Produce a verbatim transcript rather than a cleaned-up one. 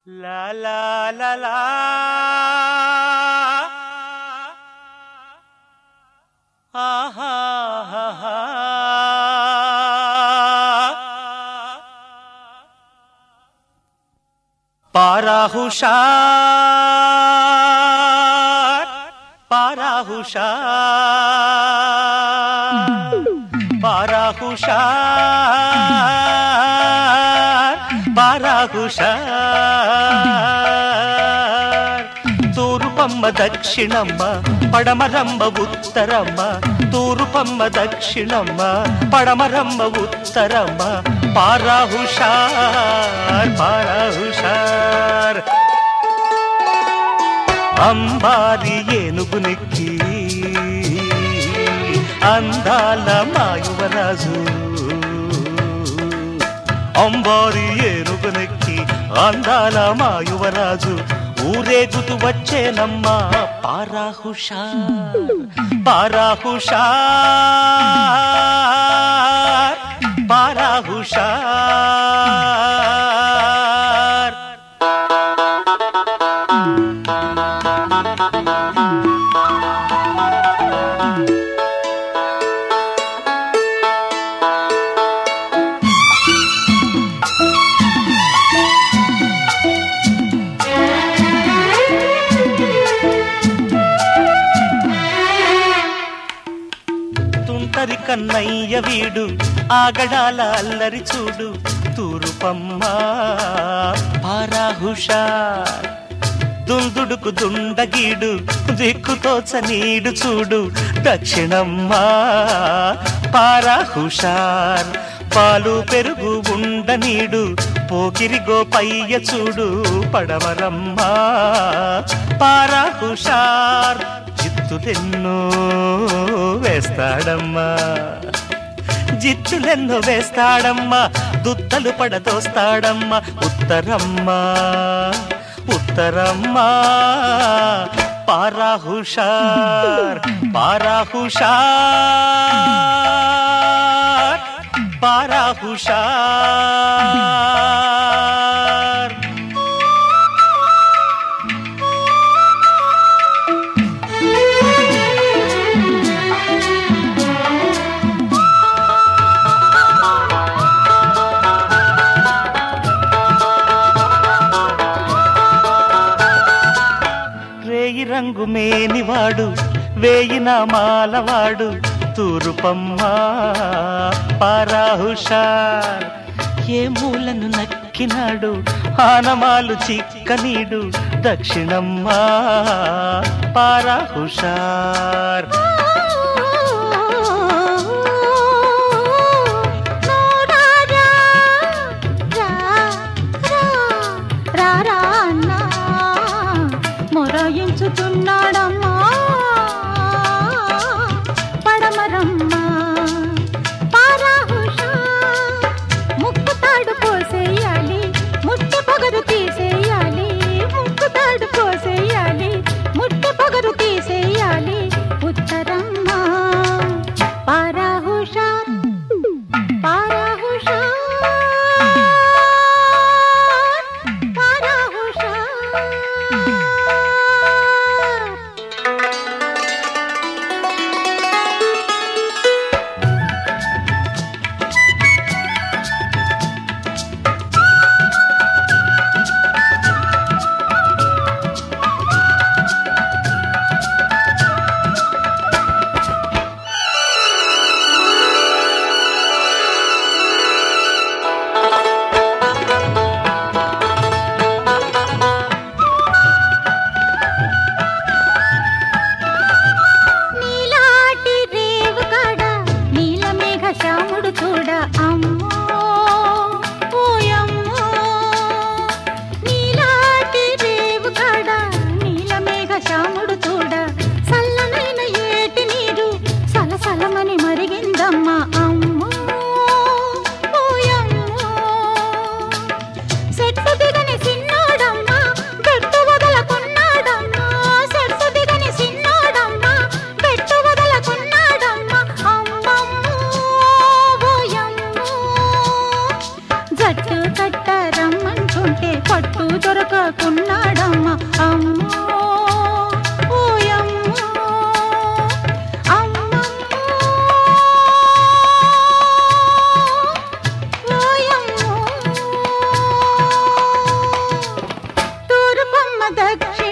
లా లా లా లా ఆహా ఆహా పారా హుషార్ పారా హుషార్ పారా హుషార్ పారా హుషార్ తూర్పమ్మ దక్షిణమ్మ పడమరమ్మ ఉత్తరమ్మ తూర్పమ్మ దక్షిణమ్మ పడమరమ్మ ఉత్తరమ్మ పారా హుషార్ పారా హుషార్ అంబారి ఏనుగునెక్కి అందాల మాయువరాజు అంబారి ఏనుగునెక్కి అందాల మాయువరాజు ఊరేగుతూ వచ్చేనమ్మా పారా హుషార్ పారా హుషార్ పారా హుషార్ తుంటరి కన్నయ్య వీడు ఆగడాల అల్లరి చూడు తూరుపమ్మ పారా హుషార్ దుందుడుకు దుండగీడు దిక్కుతోచ నీడు చూడు దక్షిణమ్మ పారా హుషార్ పాలు పెరుగు ఉండ నీడు పోకిరి గోపయ్య చూడు పడమరమ్మ పారా హుషార్ జిత్తులెన్నో వేస్తాడమ్మా జిత్తులెన్నో వేస్తాడమ్మా దుత్తలు పడదోస్తాడమ్మా ఉత్తరమ్మ ఉత్తరమ్మ పారా హుషార్ పారా హుషార్ పారా హుషార్ రేయి రంగు మేనివాడు వేయిన మాలవాడు తూరుపమ్మ పారా హుషార్ ఏ మూలను నక్కినాడు ఆనమాలు చిక్కనీడు దక్షిణమ్మ పారా హుషార్ మొరాయించుతున్నాడమ్మా పడమరమ్మ పారా హుషార్ ముక్కు తాడు పోసేయాలి ముట్టి పొగరు తీసేయాలి ముక్కు తాడు పోసేయాలి ముట్టి పొగరు తీసేయాలి ఉత్తరమ్మ పట్టు దొరకకున్నాడమ్మ అమ్మో ఓయమ్మో అమ్మమ్మో ఓయమ్మో తూర్పమ్మ దక్షిణ